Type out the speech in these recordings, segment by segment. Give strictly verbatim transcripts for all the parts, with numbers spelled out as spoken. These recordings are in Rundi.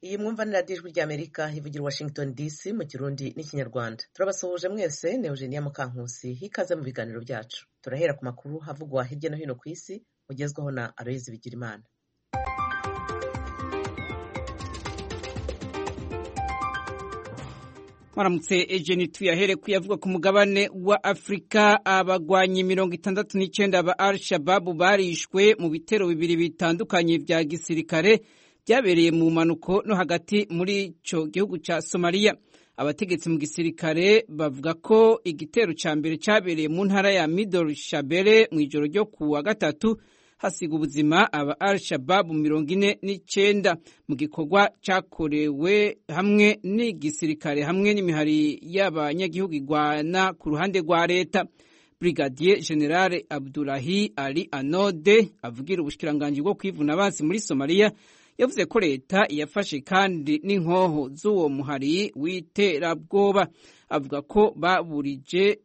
iyi mwumva ni radiyo ijwi ry'Amerika ivugira Washington D C mu Kirundi n'Ikinyarwanda. Turabasuhuje mwese, ni Eugenia Mukankusi. Hikaze mu biganiro byacu. Turahera ku makuru havugwa hirya no hino ku isi, ugezwaho na Aloyizi Bigirimana. Maramutse Ejeni tuyahere kuyavuga ku mugabane wa Afrika. Abagwanyi mirongo itandatu n'icenda ba Al-Shabaab barishwe mu bitero bibiri bitandukanye vya gisirikare byabereye mu manuko no hagati muri ico gihugu ca Somalia. Abategetsi mu gisirikare bavuga ko igitero ca mbere cabereye mu ntara ya Middle Shabelle mu ijoro ryo ku wa gatatu, hasiga ubuzima aba Al-Shabaab mirongo ine n'icenda mu gikorwa cakorewe hamwe n'igisirikare hamwe n'imihari y'abanyagihugu igwana ku ruhande rwa leta. Brigadier General Abdullahi Ali Anode avugira ubushikiranganji bwo kwivuna abansi muri Somalia yavuze ko leta yafashe kandi n'inkoho z'uwo muhari w'iterabwoba. Avuga ko baburije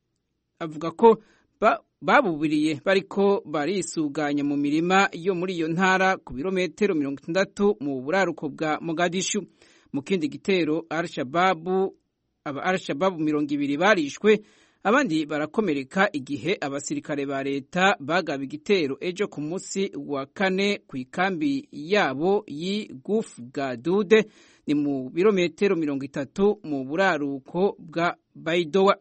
avuga ko ba babubiriye bariko barisuganya mu mirima yo muri iyo ntara ku birometero mirongo itandatu mu buraruko bwa Mogadishu. Mu kindi gitero Al-Shabaab aba Al-Shabaab mirongo ibiri barishwe, abandi barakomereka igihe abasirikare ba leta bagaba igitero ejo ku munsi wa kane ku ikambi yabo yi Guf Gadude, ni mu birometero mirongo itatu mu buraruko bwa Baidoa.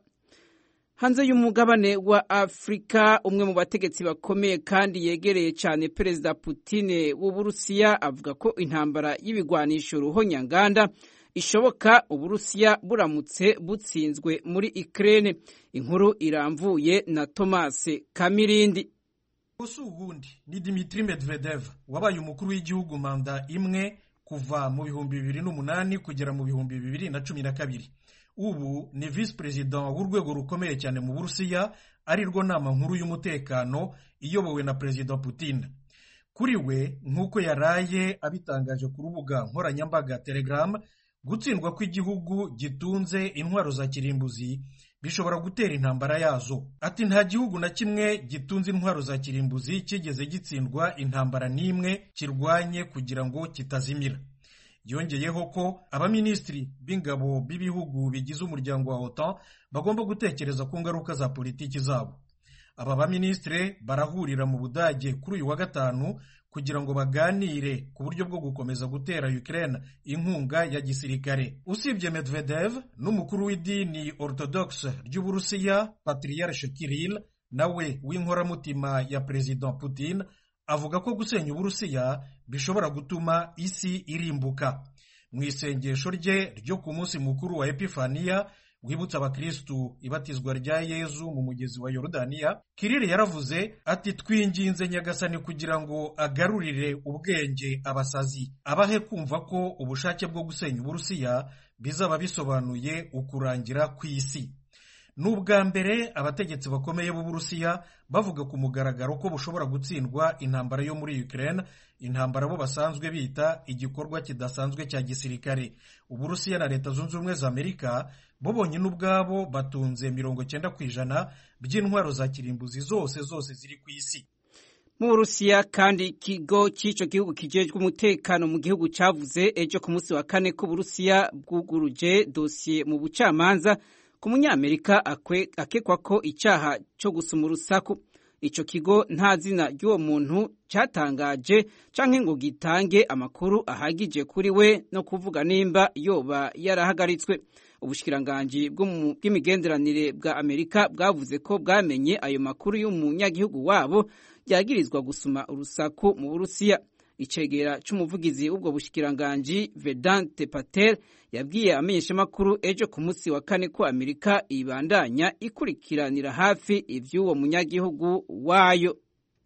Hanze y'umugabane wa Afrika, umwe mu bategetsi bakomeye kandi yegereye cyane Perezida Putin w'Uburusiya avuga ko intambara y'ibigwanisho ruhonyanganda ishoboka Uburusiya buramutse butsinzwe muri Ukraine. Inkuru iramvuye na Thomas Kamirindi. Usugundi ni Dmitry Medvedev wabaye umukuru w'igihugu manda imwe kuva mu bihumbi bibiri n'umunani kugera mu bihumbi bibiri na cumi na kabiri. Ubu ni vice president w'urwego rukomeye cyane mu Burusiya, ari rwo nama nkuru y'umutekano iyobowe na President Putin. Kuri we, nk'uko yaraye abitangaje ku rubuga nkoranyambaga Telegram, gutsindwa kw'igihugu gitunze intwaro za kirimbuzi bishobora gutera intambara yazo. Ati nta gihugu na kimwe gitunze intwaro za kirimbuzi kigeze gitsindwa intambara n'imwe kirwanye kugira ngo kitazimira. Yongeyeho ko abaminisitiri b'ingabo b'ibihugu bigize umuryango wa OTAN bagomba gutekereza ku ngaruka za politiki zabo. Aba baminisitiri barahurira mu Budage kuri uyu wa gatanu kugira ngo baganire ku buryo bwo gukomeza gutera Ukraine inkunga ya gisirikare. Usibye Medvedev, n'umukuru w'idini Orthodox ry'Uburusiya Patriarch Kirill nawe w'inkoramutima ya President Putin avuga ko gusenya Uburusiya bishobora gutuma isi irimbuka. Mu isengesho rye ryo ku munsi mukuru wa Epifania wibutsa abakristu ibatizwa rya Yezu mu mugezi wa Yorodaniya, Kirill yaravuze ati twinginze Nyagasani kugira ngo agarurire ubwenge abasazi, abahe kumva ko ubushake bwo gusenya Uburusiya bizaba bisobanuye ukurangira kw'isi. N'ubwa mbere abategetsi bakomeye b'Uburusiya bavuga ku mugaragaro ko bushobora gutsindwa intambara yo muri Ukraine, intambara bo basanzwe bita igikorwa kidasanzwe cya gisirikare. Uburusiya na Leta Zunze Ubumwe za Amerika bo bonyine ubwabo batunze mirongo cyenda ku ijana by'intwaro za kirimbuzi zose zose ziri ku isi. Mu Burusiya kandi ikigo cy'ico gihugu kijejwe umutekano mu gihugu cavuze ejo ku munsi wa kane ko Burusiya bwuguruje dosiye mu bucamanza ku munyamerika akekwa ko icyaha cyo gusuma urusaku. Ico kigo nta zina ry'uwo muntu cyatangaje canke ngo gitange amakuru ahagije kuri we no kuvuga nimba yoba yarahagaritswe. Ubushikiranganji bw'imigenderanire bwa Amerika bwavuze ko bwamenye ayo makuru y'umunyagihugu wabo yagirizwa gusuma urusaku mu Burusiya. Icegera c'umuvugizi w'ubwo bushikiranganji Vedant Patel yabwiye amenyeshamakuru ejo ku munsi wa kane ko Amerika ibandanya ikurikiranira hafi ivy'uwo munyagihugu wayo.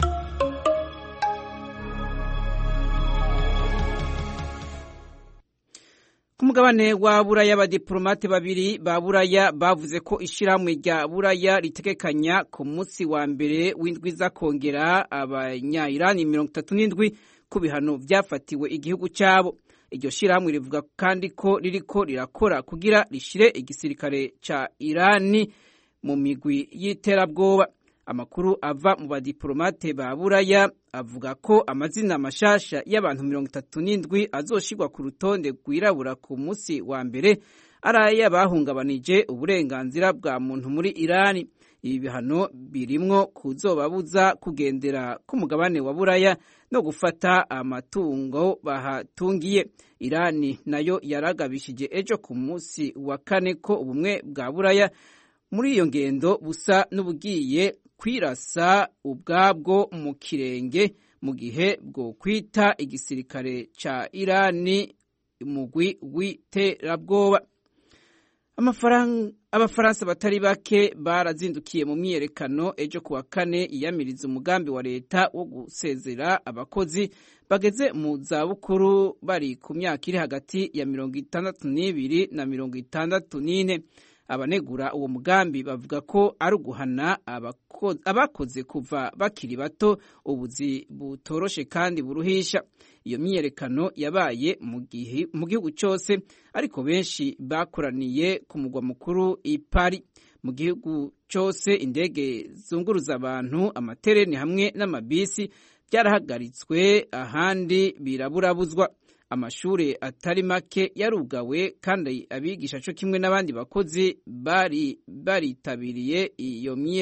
Ku mugabane wa Buraya, abadiplomate babiri ba Buraya bavuze ko ishirahamwe rya Buraya ritegekanya ku munsi wa mbere w'indwi za kongera abanya-Irani mirongo itatu n'indwi ku bihano vyafatiwe igihugu cyabo. Iryo shirahamwe rivuga kandi ko ririko rirakora kugira rishire igisirikare ca Irani mu migwi y'iterabwoba. Amakuru ava mu badiplomate ba Buraya avuga ko amazina mashasha y'abantu mirongo itatu n'indwi azoshirwa ku rutonde rwirabura ku munsi wa mbere araya bahungabanije uburenganzira bwa muntu muri Irani. Ibi bihano birimwo kuzobabuza kugendera ku mugabane wa Buraya no gufata amatungo bahatungiye. Irani nayo yaragabishije ejo ku munsi wa kane ko ubumwe bwa Buraya muri iyo ngendo busa n'ubugiye kwirasa ubwabwo mu kirenge mu gihe bwo kwita igisirikare ca Irani umugwi w'iterabwoba. Abafaransa batari bake barazindukiye mu myiyerekano ejo kuwa kane iyamiriza umugambi wa leta wo gusezera abakozi bageze mu zabukuru bari ku myaka iri hagati ya mirongo itandatu n'ibiri na mirongo itandatu n'ine. Abanegura uwo mugambi bavuga ko ari uguhana abakoze kuva bakiri bato ubuzi butoroshe kandi buruhisha. Iyo myiyerekano yabaye mu gihugu cyose ariko benshi bakoraniye ku mugwa mukuru i Paris. Mu gihugu cyose indege zunguruza abantu, amatereni hamwe n'amabisi byarahagaritswe, ahandi biraburabuzwa. Amashure atari make yarugawe kandi abigisha cyo kimwe n'abandi bakozi bari baritabiriye iyo mye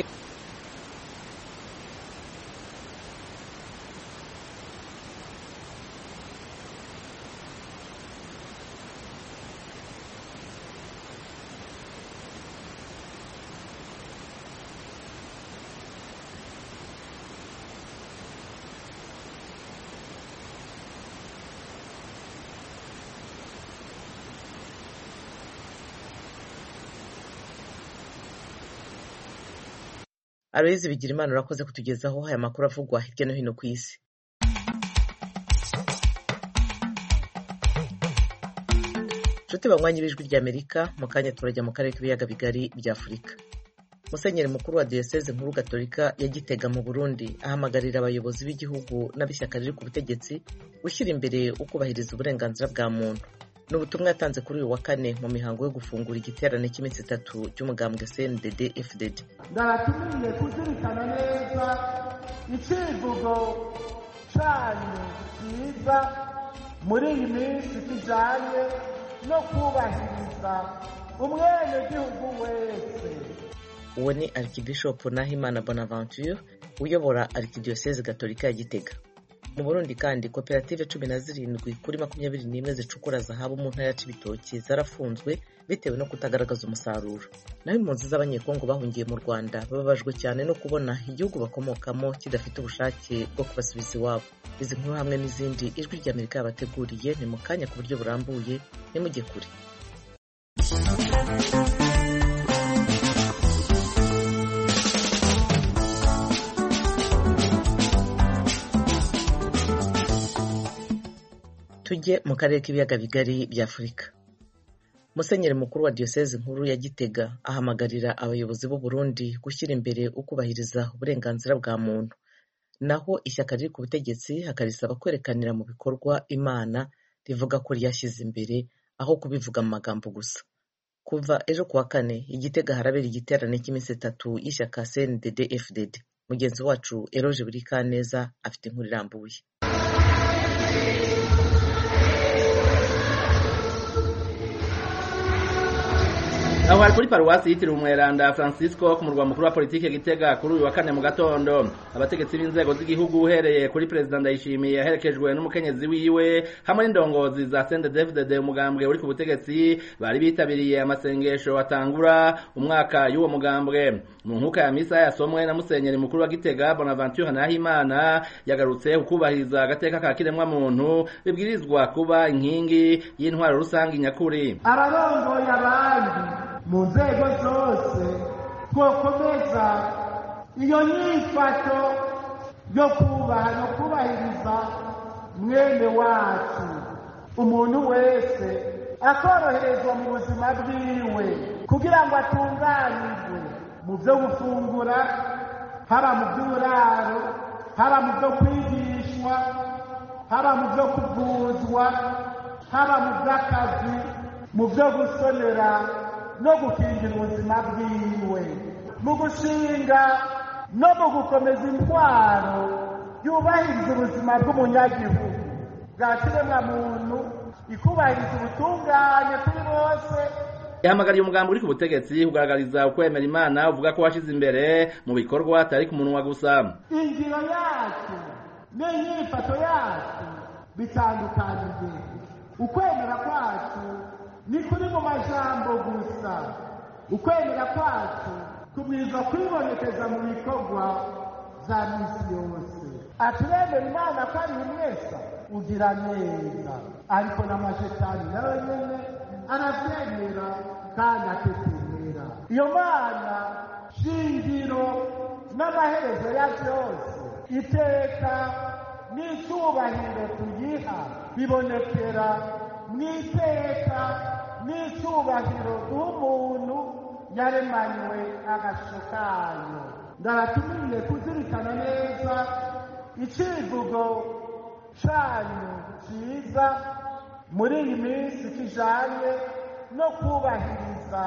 Aloyizi Bigirimana urakoze kutugezaho aya makuru avugwa hirya no hino ku isi. Nshuti banywanyi b'Ijwi ry'Amerika, mu kanya turajya mu karere k'ibiyaga bigari bya Afurika. Musenyeri mukuru wa Diyoseze Nkuru Gatolika ya Gitega mu Burundi ahamagarira abayobozi b'igihugu n'ab'ishyaka riri ku butegetsi gushyira imbere ukubahiriza uburenganzira bwa muntu. N'ubutumwa yatanze kuri uyu wa kane mu mihango yo gufungura igiterane cy'iminsi itatu cy'umugambwe C N D D F D D. Ndaratumiriye kuzirikana neza icivugo cyanyu cyiza muri iyi minsi kijanye no kubahiriza umwenegihugu wese. Uwo ni Archbishop Nahimana Bonaventure uyobora Archdiocese Gatolika ya Gitega. Mu Burundi kandi koperative cumi na zirindwi kuri makumyabiri n'imwe zicukura zahabu mu ntara ya Cibitoke zarafunzwe bitewe no kutagaragaza umusaruro. Naho impunzi z'abanyekongo bahungiye mu Rwanda bababajwe cyane no kubona igihugu bakomokamo kidafite ubushake bwo kubasubiza iwabo. Izi nkuru hamwe n'izindi Ijwi ry'Amerika yabateguriye ni mu kanya ku buryo burambuye, nimujye kure. Tujye mu karere k'ibiyaga bigari bya Afurika. Musenyeri mukuru wa Diyoseze Nkuru ya Gitega ahamagarira abayobozi b'u Burundi gushyira imbere ukubahiriza uburenganzira bwa muntu. Naho ishyaka riri ku butegetsi hakarisaba kwerekanira mu bikorwa Imana rivuga ko ryashyize imbere aho kubivuga mu magambo gusa. Kuva ejo kuwa kane Igitega harabera igiterane cy'iminsi itatu y'ishyaka C N D D F D D. Mugenzi wacu Eroge Burikaneza afite inkuru irambuye. Aho hari kuri paruwasi yitiriwe Umweranda Francisco ku murwa mukuru wa politike Gitega kuri uyu wa kane mu gatondo, abategetsi b'inzego z'igihugu uhereye kuri President Ndayishimiye yaherekejwe n'umukenyezi wiwe hamwe n'indongozi za C N D D F D D umugambwe uri ku butegetsi bari bitabiriye amasengesho atangura umwaka y'uwo mugambwe. Mu nkuka ya misa yasomwe na Musenyeri mukuru wa Gitega Bonaventure Nahimana yagarutse ukubahiriza agateka ka kiremwa muntu bibwirizwa kuba inkingi y'intwaro rusangi nyakuri. Ararongoye abandi mu nzego zose twokomeza iyo nyifato yo kubaha no kubahiriza mwene wacu, umuntu wese akoroherezwa mu buzima bwiwe kugira ngo atunganirwe mu byo gufungura, haba mu by'uburaro, haba mu byo kwigishwa, haba mu byo kuvuzwa, haba mu by'akazi, mu byo gusonera no gukingira ubuzima bwiwe, mu gushinga no mu gukomeza intwaro yubahiriza ubuzima bw'umunyagihugu bwa kiremwamuntu, ikubahiriza ubutungane kuri bose. yahamagariye umugambi uri ku butegetsi kugaragariza ukwemera Imana uvuga ko washize imbere mu bikorwa atari ku munwa gusa. Ingiro yacu n'inyifato yacu bitandukanije. Ukwemera kwacu ni kuri mu majambo gusa, ukwemera kwacu kubwirizwa kwibonekeza mu bikorwa za misi yose. Aturemera Imana ko ari umwesa ugira neza, ariko n'amashetani nawe nyene aravyemera kandi atetemera. Iyo Mana shingiro n'amaherezo ya vyose, iteka n'icubahiro tuyiha bibonekera mw'iteka n'icubahiro bw'umuntu yaremanywe agasho kayo. Ndabatumiye kuzirikana neza icivugo canyu ciza muri iyi minsi kijanye no kubahiriza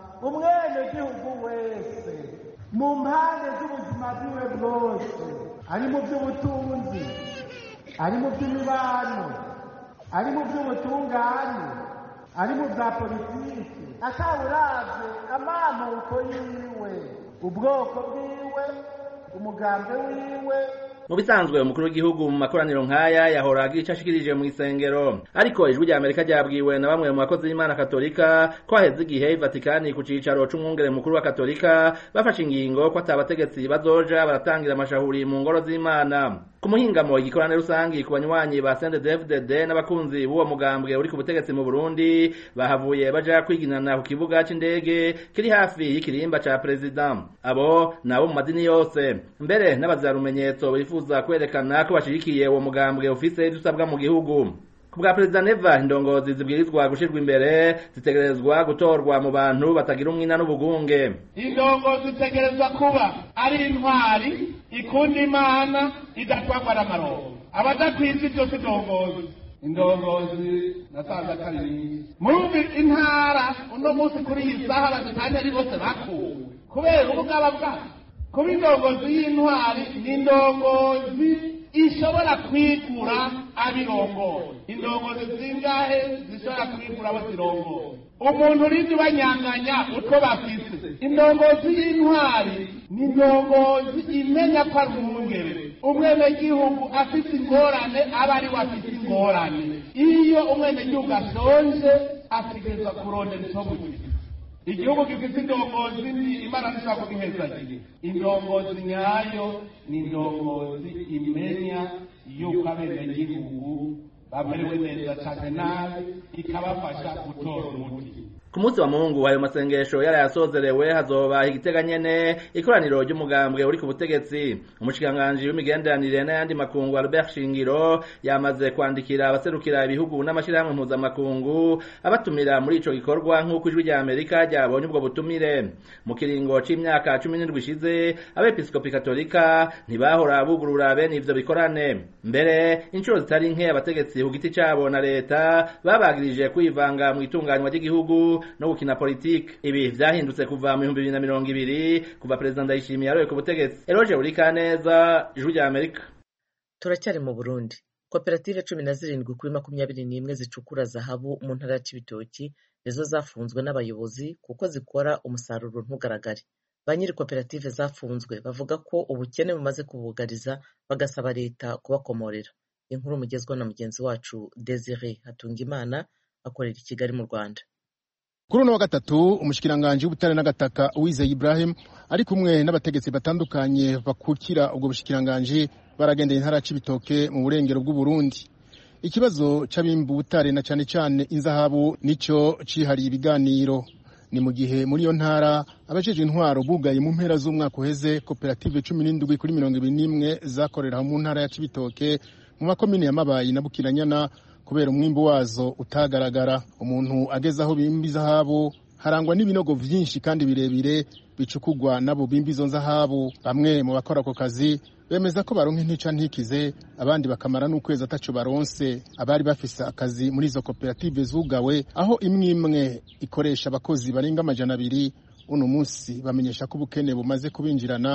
umwenegihugu wese mu mpande z'ubuzima bwiwe bwose, ari mu by'ubutunzi, ari mu by'imibano, ari mu by'ubutungane, ari mu bya politiki, atawuravye amamuko yiwe, ubwoko bwiwe, umugambi wiwe. Mu bisanzwe umukuru w'igihugu mu makoraniro nk'aya yahora agira icyo ashikirije mu isengero, ariko ijwi rya Amerika ryabwiwe na bamwe mu bakozi b'Imana Katolika ko haheze igihe Vatikani ku cicaro c'umwungere mukuru wa Katolika bafashe ingingo ko atabategetsi bazoja baratangira amashahuri mu ngoro z'Imana. Ku muhingamo igikorane rusangi ku banywanyi ba C N D D F D D n'abakunzi b'uwo mugambwe uri ku butegetsi mu Burundi bahavuye baja kwiginana ku kibuga c'indege kiri hafi y'ikirimba ca president. Abo nabo mu madini yose, mbere n'abazarumenyetso bifuza kwerekana ko bashigikiye uwo mugambwe ufise dusabwa mu gihugu. Kubwa President Neva, indongozi zibwirizwa gushirwa imbere zitegerezwa gutorwa mu bantu batagira umwina n'ubugunge. Indongozi zitegerezwa kuba ari intwari ikunda Imana idatwagwa n'amaronko. Abadakwiza ibyo si indongozi. Indongozi nasanze kari muri intara uno munsi kuri iyi saha abadutanye ari bose bakuwe kubera ubugaba bwabo. Kuba indongozi y'intwari ni indongozi ishobora kwigura abirongoye. Indongozi zingahe zishobora kwigura abo zirongoye? Umuntu urindi banyanganya utwo bafise. Indongozi y'intwari ni indongozi imenya ko ari umwungere. Umwenegihugu afite ingorane aba ari we afite ingorane. Iyo umwenegihugu ashonje ategerezwa kurondera ico bugize. Igihugu gifite indongozi Imana ntishaka kugihezagira. Indongozi nyayo ni indongozi imenya yuko abenegihugu bamerewe neza cane nabi ikabafasha gutora umuti. Ku munsi wa Mungu ayo masengesho yari yasozerewe hazoba igitega nyene ikoraniro ry'umugambwe uri ku butegetsi. Umushikiranganji w'imigenderanire n'ayandi makungu Albert Shingiro yamaze kwandikira abaserukira ibihugu n'amashirahamwe mpuzamakungu abatumira muri ico gikorwa nk'uko ijwi rya Amerika ryabonye ubwo butumire. Mu kiringo c'imyaka cumi n'indwi ishize abepiskopi Katolika ntibahora bugurura bene ivyo bikorane. Mbere incuro zitari nke abategetsi ku giti cabo na leta babagirije kwivanga mu itunganywa ry'igihugu no gukina politiki. Ibi vyahindutse kuva mu bihumbi bibiri na mirongo ibiri kuva President Ndayishimiye aroye ku butegetsi. Eroje Urikaneza, ijwi rya Amerika. Turacyari mu Burundi. Koperative cumi na zirindwi kuri makumyabiri n'imwe zicukura zahabu mu ntara ya Cibitoki nizo zafunzwe n'abayobozi kuko zikora umusaruro ntugaragare. Ba nyiri koperative zafunzwe bavuga ko ubukene bumaze kubugariza bagasaba leta kubakomorera. Inkuru mugezwa na mugenzi wacu Desire Hatungimana akorera i Kigali mu Rwanda. Kuri uno wa gatatu umushikiranganje w'ubutare n'agataka Uwizeye Ibrahim ari kumwe n'abategetsi batandukanye bakukira ubwo bushikiranganje baragendeye intara ya Cibitoke mu burengero bw'u Burundi. Ikibazo c'abimba ubutare na cane cane inzahabu nico cihariye ibiganiro. Ni mu gihe muri yo ntara abajeje intwaro bugaye mu mpera z'umwaka uheze koperative cumi n'indwi kuri mirongo ibiri n'imwe zakorera mu ntara ya Cibitoke mu makomine ya Mabayi na Bukiranyana kubera umwimbo wazo utagaragara. Umuntu ageze aho bimba izahabu harangwa n'ibinogo vyinshi kandi birebire bicukugwa nabo bimba izo nzahabu. Bamwe mu bakora ako kazi bemeza ko baronka intica ntikize, abandi bakamara n'ukwezi ataco baronse. Abari bafise akazi muri izo koperative zugawe aho imwe imwe ikoresha abakozi barenga amajana abiri, uno munsi bamenyesha ko ubukene bumaze kubinjirana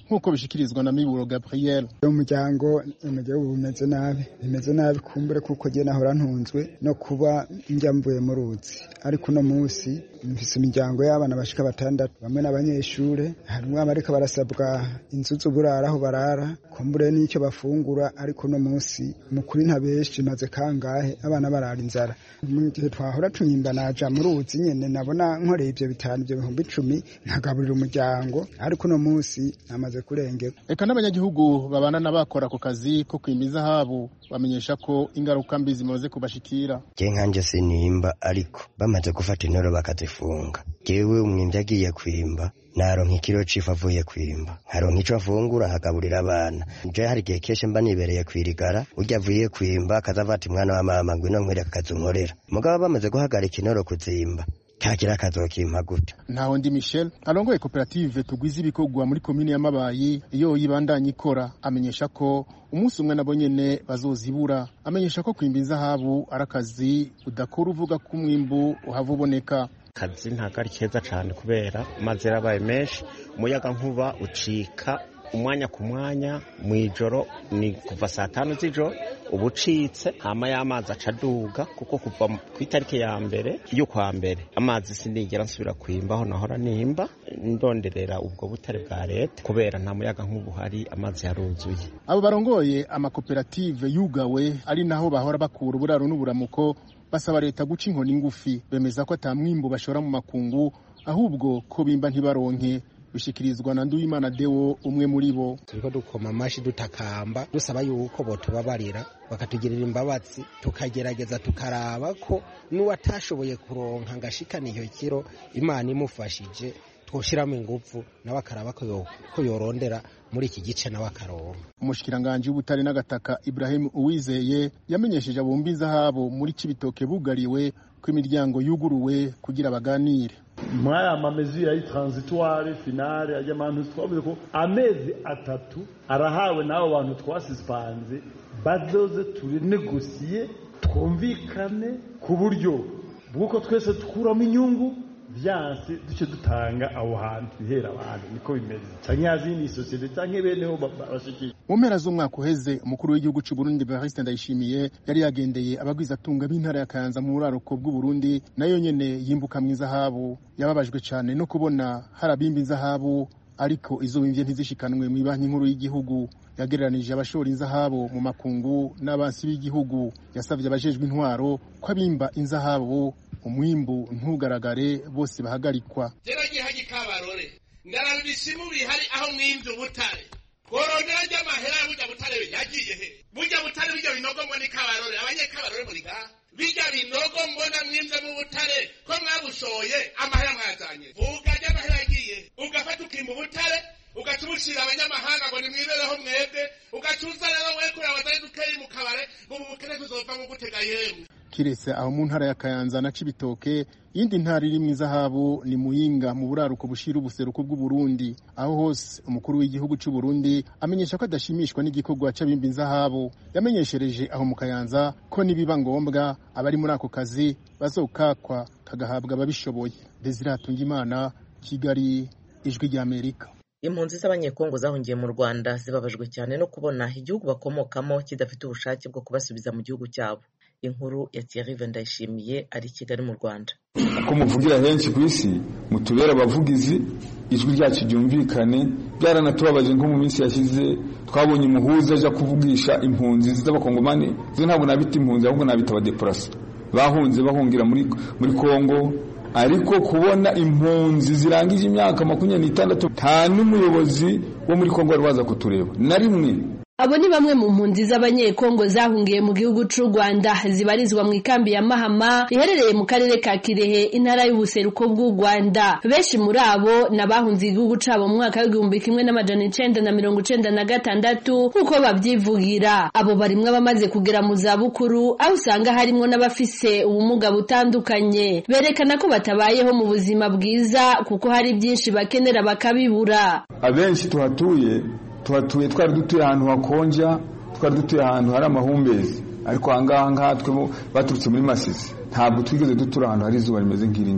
nk'uko bishikirizwa na Miburo Gabriel. Umuryango umuryango umeze nabi bimeze nabi kumbure kuko je nahora ntunzwe no kuba njya mvuye mu ruzi ariko no munsi mfise imiryango y'abana bashika batandatu bamwe n'abanyeshure harimo abariko barasabwa inzu z'uburara aho barara kumbure n'icyo bafungura ariko no munsi mukuri ntabeshi maze kangahe abana barara inzara mu gihe twahora tunyimba naja mu ruzi nyene nabona nkoreye ivyo bitanu byo bihumbi icumi nkagaburira umuryango ariko no munsi namaze kurengera. Eka n'abanyagihugu babana n'abakora ku kazi ko kwimiza habo bamenyesha ko ingaruka mbi zimaze kubashikira. Je nkanje sinimba ariko bamaze gufata intoro bakazifunga. Jewe umwimvyi agiye kwimba naronka ikiro cifu avuye kwimba nkaronka ico afungura hagaburira abana. Je hari gihe keshe mba nibereye kwirigara urya avuye kwimba akazavata mwana wa mama ngwino nkwere akazunkorera mugabo bamaze guhagarika intoro kuzimba kakira kazokimpa gute. Ntaho ndi Michel arongoye koperative tugwiza ibikorwa muri komine ya Mabayi iyo yibandanye ikora amenyesha ko umunsi umwe nabo nyene bazozibura amenyesha ko kwimbiza habu arakazi udakora uvuga ko umwimbu uhavuboneka. Kazi ntagari keza cyane kubera amazi yarabaye menshi umuyaga nkuba ucika umwanya ku mwanya mwijoro ni kuva saa tanu z'ijoro ubucitse hama y'amazi acaduga kuko kuva ku itariki ya mbere yo kwa mbere amazi sinigera nsubira kwimbaho nahora nimba ndonderera ubwo butare bwa leta kubera nta muyaga nk'ubu hari amazi yaruzuye. Abo barongoye amakoperative yugawe ari naho bahora bakura uburaro n'uburamuko basaba leta guca inkoni ngufi bemeza ko atamwimbu bashora mu makungu ahubwo ko bimba ntibaronke. Bishikirizwa na Nduwimana Deo umwe muri bo. Turiko dukoma amashi dutakamba dusaba yuko botubabarira bakatugirira imbabazi tukagerageza tukaraba ko n'uwatashoboye kuronka ngashikana iyo kiro Imana imufashije twoshiramo ingufu nabakaraba ko ko yorondera muri iki gice n'abakaronka. Umushikiranganje w'ubutare n'agataka Ibrahim Uwizeye yamenyesheje abumbiza habo muri Cibitoke bugariwe ko imiryango yuguruwe kugira baganire. Mwaya mamezi ya transitoire finale ajya mantu twavuze ko amezi atatu arahawe nawo bantu twasispanze bazoze turi negosiye twumvikane ku buryo bwuko twese tukuramo inyungu byanse duce dutanga aho hantu bihera abantu niko bimeze canyazi ni societe canke beneho barashiki. Mu mpera z'umwaka uheze umukuru w'igihugu cy'u Burundi Evariste Ndayishimiye yari yagendeye abagwiza tunga b'intara ya Kayanza mu buraruko bw'u Burundi nayo nyene yimbuka mu izahabu yababajwe cyane no kubona harabimba izahabu ariko izo bimvye ntizishikanwe mu banki nkuru y'igihugu. Yagereranije abashora inzahabu mu makungu n'abansi b'igihugu yasavye abajejwe intwaro ko abimba inzahabu umwimbu ntugaragare bose bahagarikwa. Jera gihaji kabarore ndarabisimu bihari aho mwimvye ubutare korondera ry'amahera burya butare yagiye he burya butare bijya binogo ngo ni kabarore abanye kabarore muri ga bijya binogo mbona mwimvye mu butare ko mwabushoye amahera mwazanye vuga ry'amahera yagiye ugafata ukimba ubutare ugacubushira abanyamahanga ngo nimwibereho mwebwe ugacuza rero wekura abatari dukeye mu kabare ngo ubukene tuzova mu gutega yemwe. Kiretse aho mu ntara ya Kayanza na Cibitoke yindi ntara iri mu izahabu ni Muyinga mu buraruko bushira ubuseruko bw'u Burundi. Aho hose umukuru w'igihugu cy'u Burundi amenyesha ko adashimishwa n'igikorwa c'abimba inzahabu. Yamenyeshereje aho mu Kayanza ko nibiba ngombwa abari muri ako kazi bazokakwa kagahabwa ababishoboye. Desire Hatungimana, Kigali, Ijwi rya Amerika. Impunzi z'abanyekongo zahungiye mu Rwanda zibabajwe cyane no kubona igihugu bakomokamo kidafite ubushake bwo kubasubiza mu gihugu cyabo. Inkuru ya Thierry Vendayishimiye ari Kigali mu Rwanda. Ko muvugira henshi ku isi mutubera abavugizi ijwi ryacu ryumvikane byaranatubabaje nko mu minsi yashize twabonye umuhuza aje kuvugisha impunzi z'abakongomani zo ntabwo nabita impunzi ahubwo nabita abadeplase bahunze bahungira muri muri Kongo ariko kubona impunzi zirangije imyaka makumyabiri n'itandatu nta n'umuyobozi wo muri Kongo waza kutureba na rimwe. Abo ni bamwe mu mpunzi z'abanyekongo zahungiye mu gihugu c'u Rwanda zibarizwa mu ikambi ya Mahama iherereye mu karere ka Kirehe intara y'ubuseruko bw'u Rwanda. Benshi muri abo nabahunze igihugu cabo mu mwaka w'igihumbi kimwe n'amajana icenda na mirongo icenda na gatandatu nkuko babyivugira. Abo barimwe bamaze kugera mu zabukuru aho usanga harimo n'abafise ubumuga butandukanye. Berekana ko batabayeho mu buzima bwiza kuko hari byinshi bakenera bakabibura. Abenshi tuhatuye tuhatuye twari dutuye ahantu hakonja twari dutuye ahantu hari amahumbezi ariko ahangaha ngaha twe baturutse muri Masisi ntabwo twigeze dutura ahantu hari izuba rimeze nk'iri ngiri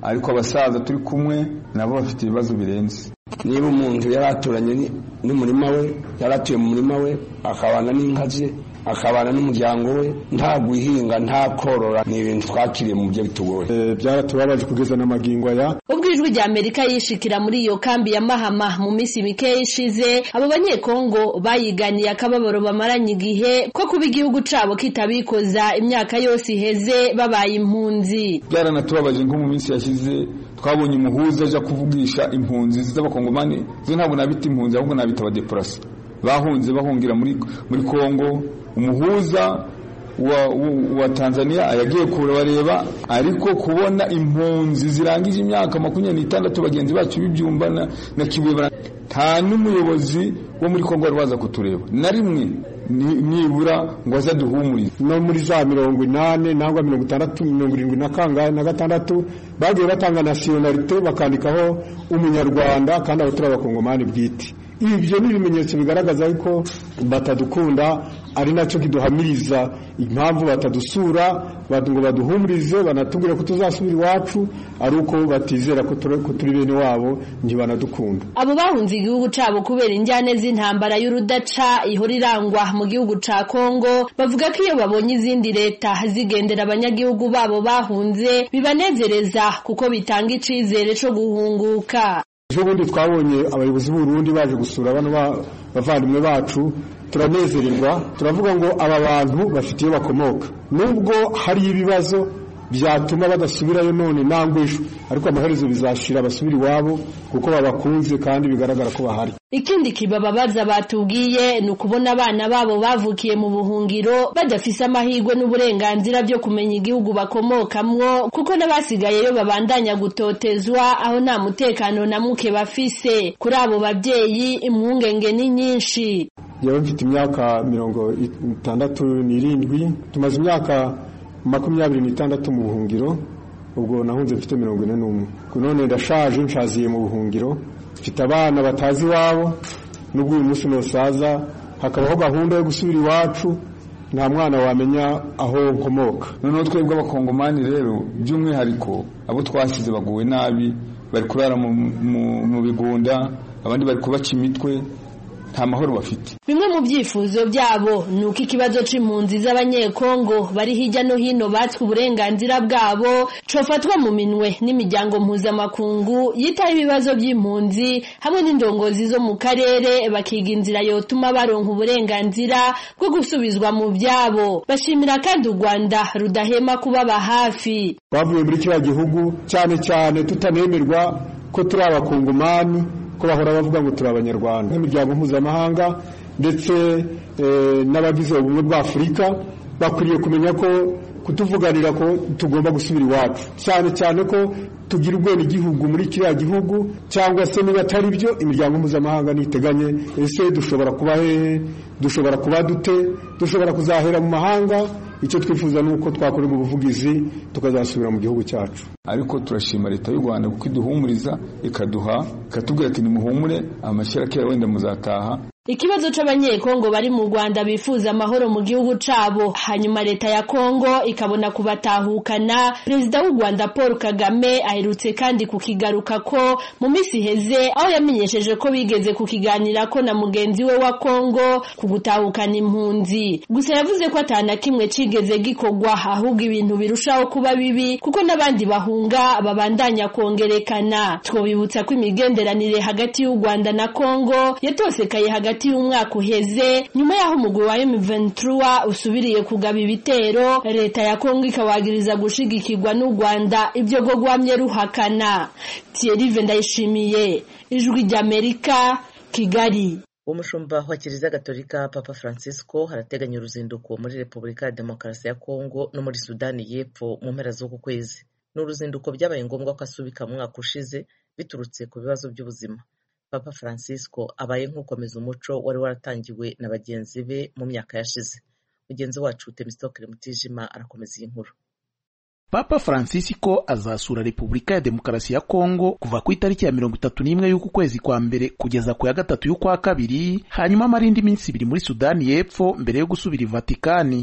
ariko abasaza turi kumwe nabo bafite ibibazo birenze. Niba umuntu yaraturanye n'umurima we, yaratuye mu murima we, akabana n'inka ze, akabana n'umuryango we, nta guhinga nta korora, ni ibintu twakiriye mu byo bitugoye. E, byaratubabaje kugeza n'amagingo ya. Ubwo ijwi rya Amerika yishikira muri iyo kambi ya Mahama mu misi mike ishize, abo banyekongo bayiganiye akababaro bamaranye igihe ko kuba igihugu cabo kitabikoza imyaka yose iheze babaye impunzi. Byaranatubabaje nko mu minsi yashize twabonye umuhuza aja kuvugisha impunzi z'abakongomani, zo ntabwo nabita impunzi ahubwo nabita abadeplase bahunze bahungira muri muri Kongo. Umuhuza wa, wa, wa Tanzania yagiye kubareba, ariko kubona impunzi zirangije imyaka makumyabiri n'itandatu bagenzi bacu bibyumbana na Kibuye, nta n'umuyobozi wo muri Kongo waza kutureba na rimwe nibura ngo azaduhumurize. No muri za mirongo inane nangwa mirongo itandatu mirongo irindwi na kangahe na gatandatu bagiye batanga nationalite bakandikaho umunyarwanda kandi abatura abakongomani bwite. Ibyo ni ibimenyetso bigaragaza ko batadukunda, ari nacyo kiduhamiriza impamvu batadusura, ngo baduhumurize banatubwira ko tuzasubira iwacu, ari uko batizera ko turi bene wabo ntibanadukunda. Abo bahunze igihugu cabo kubera injyane z'intambara y'urudaca ihora irangwa mu gihugu ca Kongo, bavuga ko iyo babonye izindi leta zigendera abanyagihugu babo bahunze bibanezereza kuko bitanga icizere co guhunguka. Ejo bundi twabonye abayobozi b'u Burundi baje gusura bano bavandimwe bacu, turanezererwa, turavuga ngo aba bantu bafite iyo bakomoka, nubwo hari ibibazo byatuma badasubirayo none nangwisho, ariko amaherezo bizashira basubira iwabo kuko babakunze kandi bigaragara ko bahari. Ikindi kibababaza batubwiye ni ukubona abana babo bavukiye mu buhungiro badafise amahirwe n'uburenganzira byo kumenya igihugu bakomokamwo, kuko n'abasigayeyo babandanya gutotezwa aho nta mutekano na muke bafise. Kuri abo babyeyi impungenge ni nyinshi. Yewe mfite imyaka mirongo itandatu n'irindwi, tumaze imyaka makumyabiri n'itandatu mu buhungiro, ubwo nahunze mfite mirongo ine n'umwe. None ndashaje nshaziye mu buhungiro, mfite abana batazi iwabo, nubwo uyu munsi nosaza hakabaho gahunda yo gusubira iwacu, nta mwana wamenya aho nkomoka. Noneho twebwe abakongomani rero by'umwihariko abo twasize baguwe nabi, bari kurara mu bigunda, abandi bari kubaca imitwe, nta mahoro bafite. Bimwe mu byifuzo byabo nuko ikibazo c'impunzi z'abanyekongo bari hirya no hino batswe uburenganzira bwabo cofatwa mu minwe n'imiryango mpuzamakungu yitaye ibibazo by'impunzi hamwe n'indongozi zo mu karere, bakiga inzira yotuma baronka uburenganzira bwo gusubizwa mu byabo. Bashimira kandi u Rwanda rudahema kubaba hafi. Bavuye muri kiriya gihugu cyane cyane tutanemerwa ko turi abakongomani, ko bahora bavuga ngo turi abanyarwanda. Imiryango mpuzamahanga ndetse e, n'abagize ubumwe bwa Afurika bakwiriye kumenya ko kutuvuganira ko tugomba gusubira iwacu, cyane cyane ko tugira ubwene igihugu muri kiriya gihugu, cyangwa se niba atari byo imiryango mpuzamahanga niteganye ese dushobora kuba hehe, dushobora kuba dute, dushobora kuzahera mu mahanga. Icyo twifuza nuko twakorera ubuvugizi tukazasubira mu gihugu cyacu. Ariko turashima leta y'u Rwanda kuko iduhumuriza, ikaduha, ikatubwira ati nimuhumure, amashyira kera wenda muzataha. Ikibazo c'abanyekongo bari mu Rwanda bifuza amahoro mu gihugu cabo, hanyuma leta ya Kongo ikabona kubatahukana. Perezida w'u Rwanda Paul Kagame aherutse kandi kukigaruka ko mu misi heze, aho yamenyesheje ko bigeze kukiganira ko na mugenzi we wa Kongo kugutahukana impunzi. Gusa yavuze ko atana kimwe cigeze gikogwa, ahubwo ibintu birushaho kuba bibi kuko n'abandi bahunga babandanya kongerekana. Twobibutsa ko imigenderanire hagati y'u Rwanda na Kongo yatosekaye hagati y'umwaka uheze nyuma yaho umugwi wa M vingt-trois usubiriye kugaba ibitero, leta ya Kongo ikawagiriza gushigikirwa n'u Rwanda, ibyo go gwamye ruhakana. Thierry Vendayishimiye, Ijwi ry'Amerika, Kigali. Umushumba wa Kiliziya Gatolika Papa Francisco harateganya uruzinduko muri Repubulika ya Demokarasi ya Kongo no muri Sudani y'Epfo mu mpera z'uku kwezi. Ni uruzinduko byabaye ngombwa ko asubika mu mwaka ushize biturutse ku bibazo by'ubuzima. Papa Francisco abaye nk'ukomeza umuco wari waratangiwe na bagenzi be mu myaka yashize. Mugenzi wacu Temistokle Mutijima arakomeza iyi nkuru. Papa Francisco azasura Repubulika ya Demokarasi ya Kongo kuva ku itariki ya mirongo itatu n'imwe y'uku kwezi kwa mbere kugeza ku ya gatatu y'ukwa kabiri, hanyuma amarindi minsi ibiri muri Sudani y'Epfo mbere yo gusubira i Vatikani.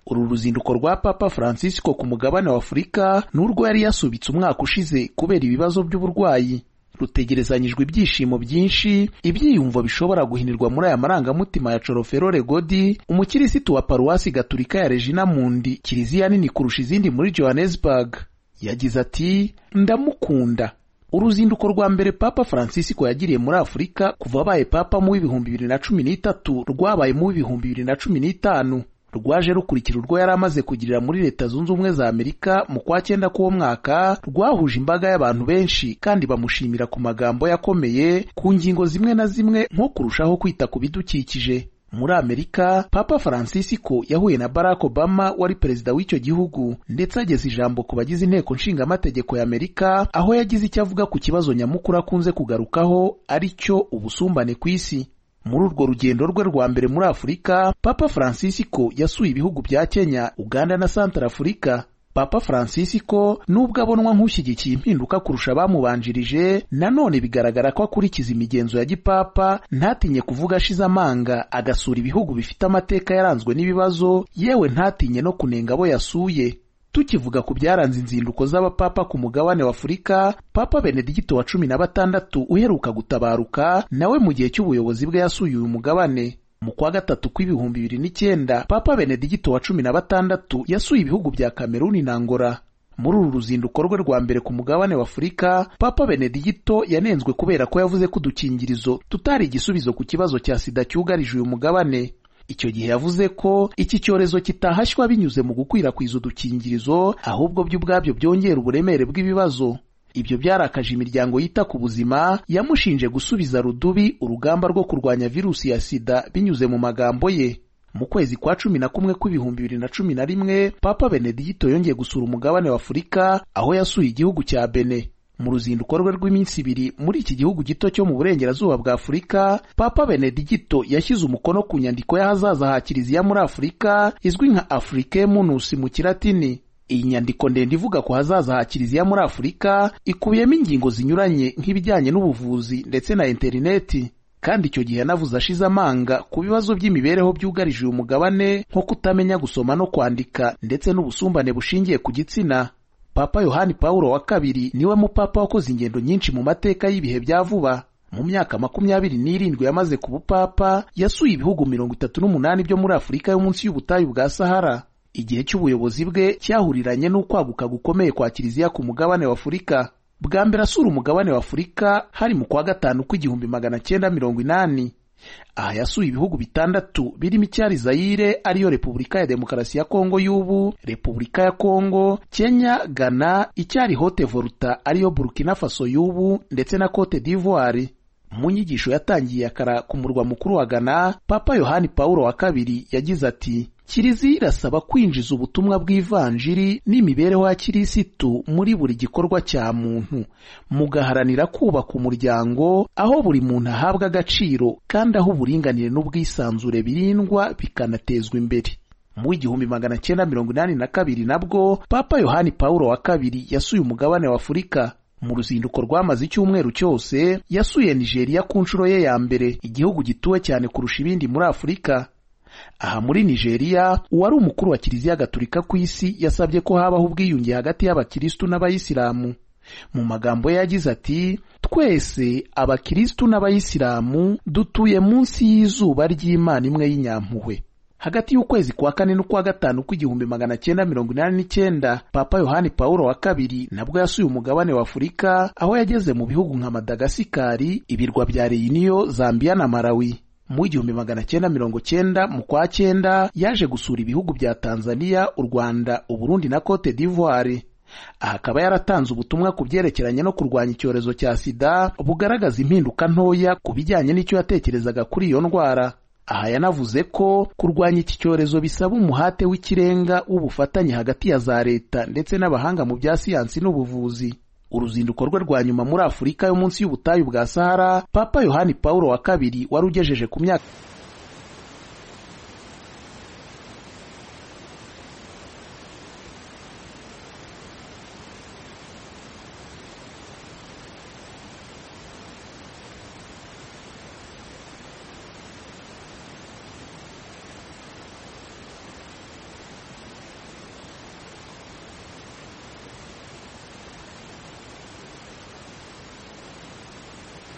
uru ruzinduko rwa Papa Francisco ku mugabane wa Afurika n'urwo yari yasubitse umwaka ushize kubera ibibazo by'uburwayi, rutegerezanyijwe ibyishimo byinshi, ibyiyumvo bishobora guhinirwa muri aya marangamutima ya Chorofero Regodi, umukirisitu wa paruwasi Gatulika ya Regina Mundi, kiliziya nini kurusha izindi muri Johannesburg. Yagize ati, ndamukunda. Uruzinduko rwa mbere Papa Francisco yagiriye muri Afurika kuva abaye Papa mu bihumbi bibiri na cumi n'itatu rwabaye mu bihumbi bibiri na cumi n'itanu, rwaje rukurikira urwo yari amaze kugirira muri Leta Zunze Ubumwe za Amerika mu kwa cyenda k'uwo mwaka, rwahuje imbaga y'abantu benshi kandi bamushimira ku magambo yakomeye ku ngingo zimwe na zimwe nko kurushaho kwita ku bidukikije. Muri Amerika, Papa Francisco yahuye na Barack Obama wari perezida w'icyo gihugu, ndetse ageza ijambo ku bagize inteko nshingamategeko ya Amerika, aho yagize icyo avuga ku kibazo nyamukuru akunze kugarukaho, ari cyo ubusumbane ku isi. Muri urwo rugendo rwe rwa mbere muri Afurika, Papa Francisco yasuye ibihugu bya Kenya, Uganda na Centrafrica. Papa Francisco nubwo abonwa nk'ushyigikiye impinduka kurusha abamubanjirije, nanone bigaragara ko akurikiza imigenzo ya gipapa, ntatinye kuvuga ashize amanga, agasura ibihugu bifite amateka yaranzwe n'ibibazo, yewe ntatinye no kunenga abo yasuye. Tukivuga ku byaranze inzinduko z'abapapa ku mugabane wa Afurika, Papa Benedikito wa cumi na batandatu uheruka gutabaruka, nawe mu gihe cy'ubuyobozi bwe yasuye uyu mugabane. Mu kwa gatatu kw'ibihumbi bibiri n'icyenda, Papa Benedikito wa cumi na batandatu yasuye ibihugu bya Kameruni na Angola. Muri uru ruzinduko rwe rwa mbere ku mugabane wa Afurika, Papa Benedikito yanenzwe kubera ko yavuze ko udukingirizo tutari igisubizo ku kibazo cya sida cyugarije uyu mugabane. Icyo gihe yavuze ko iki cyorezo kitahashywa binyuze mu gukwirakwiza udukingirizo, ahubwo byo ubwabyo byongera uburemere bw'ibibazo. Ibyo byarakaje imiryango yita ku buzima, yamushinje gusubiza rudubi urugamba rwo kurwanya virusi ya sida binyuze mu magambo ye. Mu kwezi kwa cumi na kumwe kw'ibihumbi bibiri na cumi na rimwe, Papa Benedikito yongeye gusura umugabane wa Afurika, aho yasuye igihugu cya Benin. Mu ruzinduko rwe rw'iminsi ibiri muri iki gihugu gito cyo mu burengerazuba bwa Afurika, Papa Benedikito yashyize umukono ku nyandiko y'ahazaza ha Kiliziya muri Afurika izwi nka Africae Munus mu Kilatini. Iyi nyandiko ndende ivuga ku hazaza ha Kiliziya muri Afurika ikubiyemo ingingo zinyuranye nk'ibijyanye n'ubuvuzi ndetse na interineti, kandi icyo gihe yanavuze ashize amanga ku bibazo by'imibereho byugarije uyu mugabane nko kutamenya gusoma no kwandika ndetse n'ubusumbane bushingiye ku gitsina. Papa Yohani Paulo wa kabiri niwe mupapa wakoze ingendo nyinshi mu mateka y'ibihe bya vuba. Mu myaka makumyabiri n'irindwi yamaze ku bupapa, yasuye ibihugu mirongo itatu n'umunani byo muri Afurika yo munsi y'ubutayu bwa Sahara. Igihe cy'ubuyobozi bwe cyahuriranye n'ukwaguka gukomeye kwa Kiliziya ku mugabane wa Afurika. Bwa mbere asura umugabane wa Afurika hari mu kwa gatanu kw'igihumbi magana cyenda mirongo inani. Aha yasuye ibihugu bitandatu birimo icyari Zaire ariyo Repubulika ya Demokarasi ya Kongo y'ubu, Repubulika ya Kongo, Kenya, Ghana, icyari Haute Volta ariyo Burkina Faso y'ubu ndetse na Cote d'Ivoire. Mu nyigisho yatangiye akara ku murwa mukuru wa Ghana, Papa Yohani Paulo wa kabiri yagize ati, Kiliziya irasaba kwinjiza ubutumwa bw'ivanjiri n'imibereho ya kirisitu muri buri gikorwa cya muntu, mugaharanira kubaka umuryango aho buri muntu ahabwa agaciro kandi aho uburinganire n'ubwisanzure birindwa bikanatezwa imbere. Mu igihumbi magana cyenda mirongo inani na kabiri nabwo Papa Yohani Paulo wa kabiri yasuye umugabane wa Afurika. Mu ruzinduko rwamaze icyumweru cyose yasuye Nigeria ku nshuro ye ya mbere, igihugu gituwe cyane kurusha ibindi muri Afurika. Aha muri Nigeria, uwari umukuru wa Kiliziya Gatulika ku isi yasabye ko habaho ubwiyunge hagati y'abakristu n'abayisilamu. Mu magambo ye yagize ati, twese abakristu n'abayisilamu dutuye munsi y'izuba ry'Imana imwe y'inyampuhwe. Hagati y'ukwezi kwa kane n'ukwa gatanu kw'igihumbi magana cyenda mirongo inani n'icyenda, Papa Yohani Paulo wa kabiri nabwo yasuye umugabane wa Afurika, aho yageze mu bihugu nka Madagasikari, ibirwa bya Reunion, Zambia na Malawi. Mu igihumbi magana cyenda mirongo cyenda mu kwa cyenda yaje gusura ibihugu bya Tanzania, u Rwanda, u Burundi na Cote d'Ivoire. Aha akaba yaratanze ubutumwa ku byerekeranye no kurwanya icyorezo cya sida bugaragaza impinduka ntoya ku bijyanye n'icyo yatekerezaga kuri iyo ndwara. Aha yanavuze ko kurwanya iki cyorezo bisaba umuhate w'ikirenga w'ubufatanye hagati ya za leta ndetse n'abahanga mu bya siyansi n'ubuvuzi. Uruzinduko rwe rwa nyuma muri Afurika yo munsi y'ubutayu bwa Sahara, Papa Yohani Paulo wa kabiri wari ugejeje ku myaka